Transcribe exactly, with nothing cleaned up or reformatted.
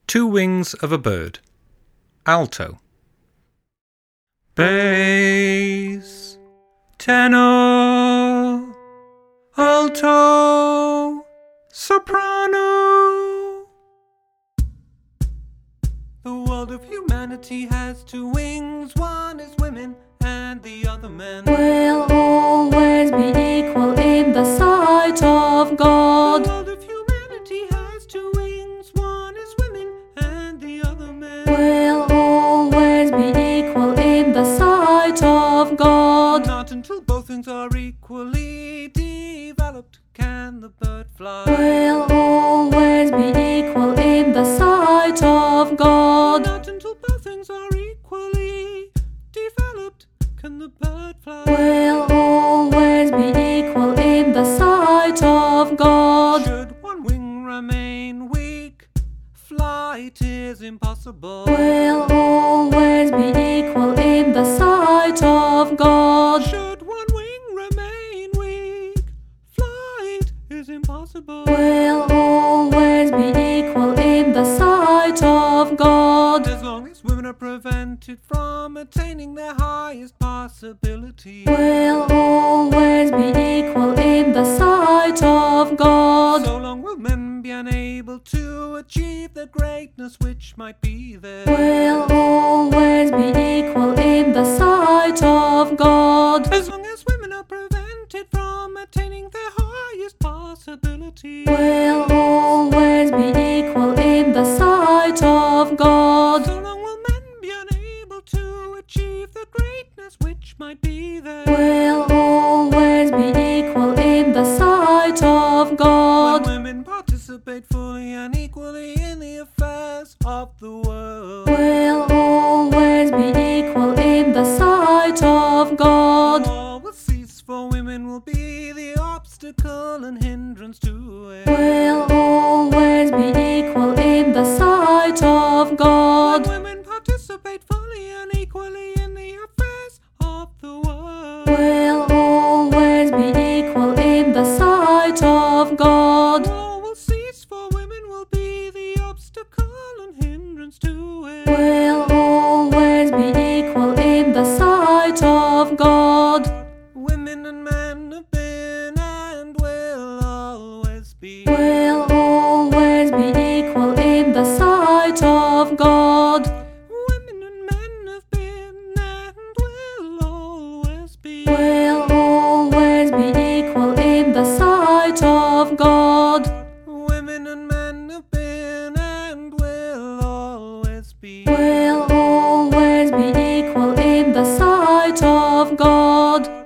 Two wings of a bird. Alto. Bass, tenor, alto, soprano. The world of humanity has two wings. One is women and the other men. Will always be equal in the sight of God. The world of humanity has two wings. One is women and the other men. Will always be equal in the sight of God. Not until both wings are equally developed can the bird fly. Will always be equal in the sight of God. Not until both wings are equally developed can the bird fly. Will always be equal in the sight of God. Should one wing remain weak, flight is impossible. Will always be equal in the sight of God. Should one wing remain weak, flight is impossible. Will always be equal in the sight of God. As long as women are prevented from attaining their highest possibility, Will always be equal in the sight of God. so long will men be unable to achieve the greatness which might be theirs. Will always be equal in the sight of God. As long as women are prevented from attaining their highest possibility, Will always be equal in the sight of God. so long will men be unable to achieve the greatness which might be theirs. Will always be equal in the sight of God. When women participate fully and equally in the affairs of the world, Will always be equal in the sight of God. war will cease, for women will be the obstacle and hindrance to it. Will always be equal in the sight of God. When women participate fully and equally in the affairs of the world, Will always be equal in the sight of God. war will cease, for women will be the obstacle and hindrance to it. Will always be equal in the sight of God. Women and men have been and will always be. Will always be equal in the sight of God. Women and men have been and will always be. Will always be equal in the sight of God. Women and men have been and will always be. Will always be equal in the sight of God.